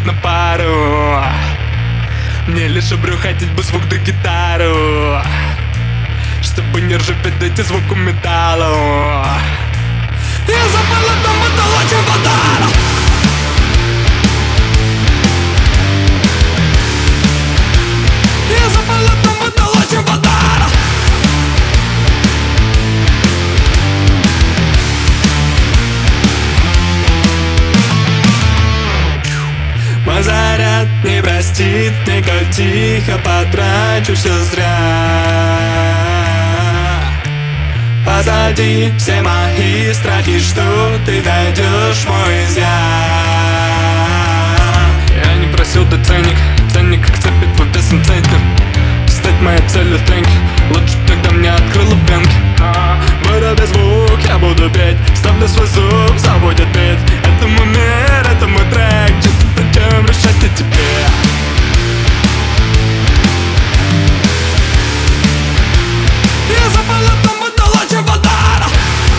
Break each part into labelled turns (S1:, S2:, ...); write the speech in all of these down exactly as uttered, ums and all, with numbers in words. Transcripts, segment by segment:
S1: на пару. Мне лишь обрюхатить бы звук да гитару, чтобы не ржепеть эти звуку металлу. Я забыл о том, это очень подарок. Я забыл о том, это очень подарок. Мой не простит, мне как тихо потрачу все зря. Позади все мои страхи, что ты дойдешь, мой изъян. Я не просил ты ценник, ценник как цепит по весом центр. Стать моей целью тренки, лучше тогда мне открыла венки. Выруби звук, я буду петь, ставлю свой зуб, заводит бит. Это мой мир, это мой трек, что-то зачем решать о тебе. Я забыл о том, это лучший подарок.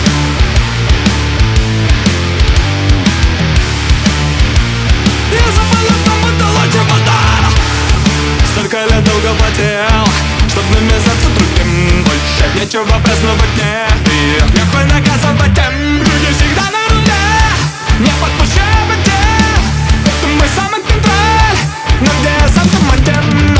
S1: Я забыл о том, это лучший подарок. Столько лет долго потел, чтоб навязаться другим. Больше нечего праздновать мне. И я хуй наказывать тем, люди всегда на руле. Не подпущай потерь, это мой самый контроль. Но где я сам командир?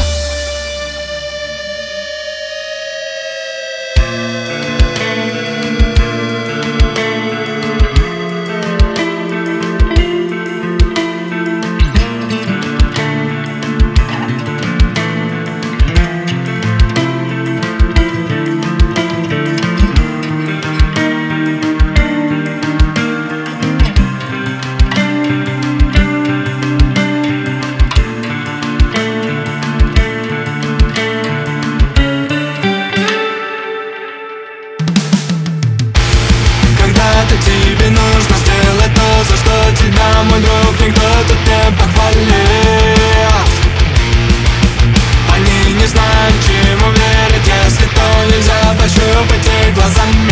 S1: Тебе нужно сделать то, за что тебя, мой друг, никто тут не похвалит. Они не знают, чему верить, если то нельзя пощупать их глазами.